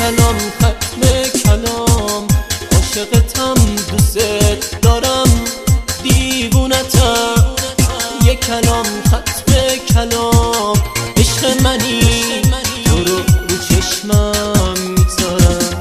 کلام ختم کلام، عاشقتم دوست دارم دیوونتم. یک کلام ختم کلام، عشق منی تو رو رو چشمم میذارم.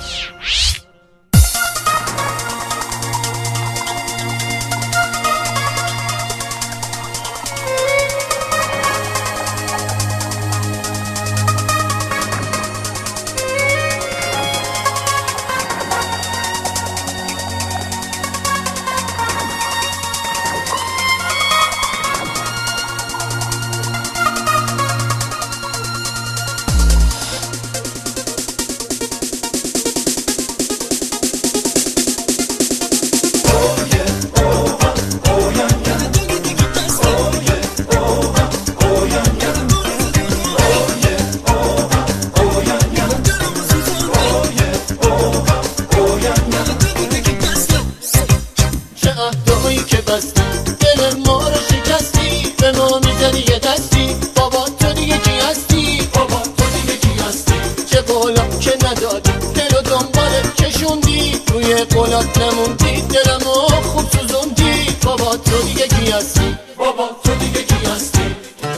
که بستی دل ما رو شکستی، به ما میزنی یه دستی. بابا تو دیگه کی هستی؟ بابا تو دیگه کی هستی؟ چه قولم که ندادی، دل و دنبالت کشوندی، روی قولات نموندی، دلمو خوب سوزوندی. بابا تو دیگه کی هستی؟ بابا تو دیگه کی هستی؟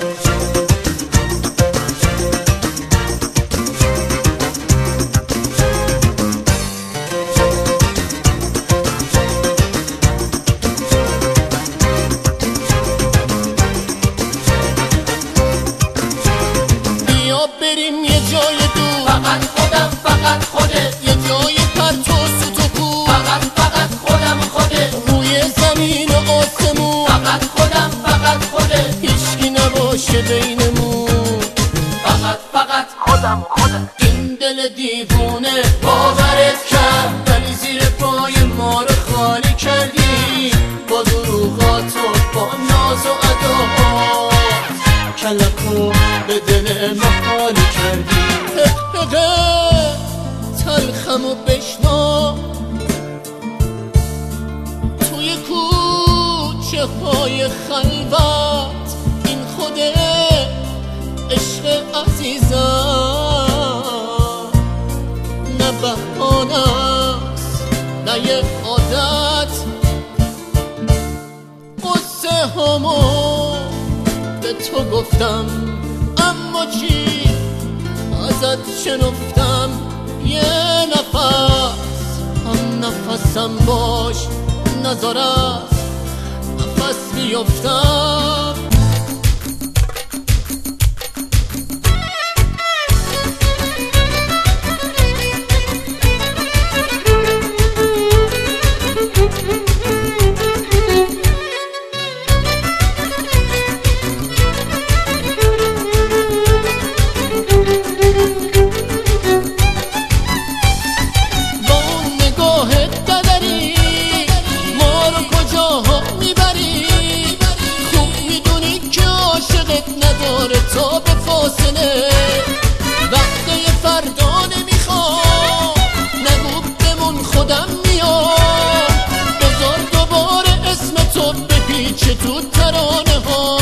بریم یه جای دور، فقط خودم فقط خودت، یه جای پرت و سوتو، فقط فقط خودم خودت، روی زمین و آسمون، فقط خودم فقط خودت، هیچکی نباشه بینمون، فقط فقط خودم خودت. این دل دیوونه باورت کرد ولی زیر پای ما رو خالی کردی، با دروغات و با ناز و اداهات کلکو به دل ما حالی کردی. تلخم و بشنا توی کوچه های خلوت، این خود عشق عزیزم نه بهانه است نه یه عادت. قصه همو به تو گفتم اما چی ازت شنفتم، یه نفس هم نفسم باش نذار از نفس بیفتم. تا به فاصله وقتی فردا نمیخوام، نگو بمون خودم میام، بذار دوباره اسم تو بپیچه تو ترانه ها.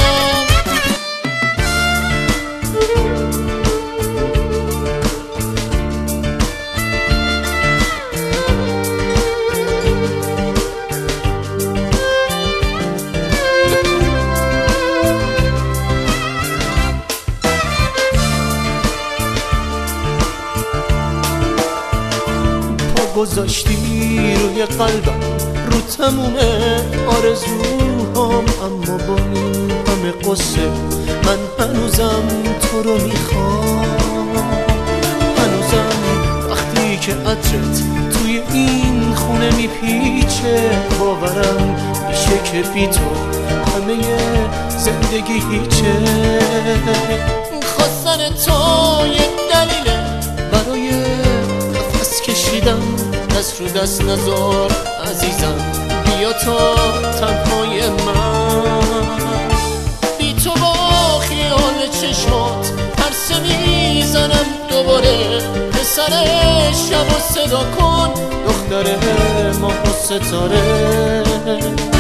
گذاشتی روی قلبم رو تموم آرزوهام، اما با این همه قصه من هنوزم تو رو میخوام. هنوزم وقتی که عطرت توی این خونه میپیچه، باورم میشه که بی تو همه زندگی هیچه. خواستن تو یه دلیله برای نفس کشیدم، دست رو دست نذار عزیزم، بیا تا تنهای من. بی تو با خیال چشمات پرسه میزنم دوباره، پسر شب و صدا کن دختر ماه و ستاره.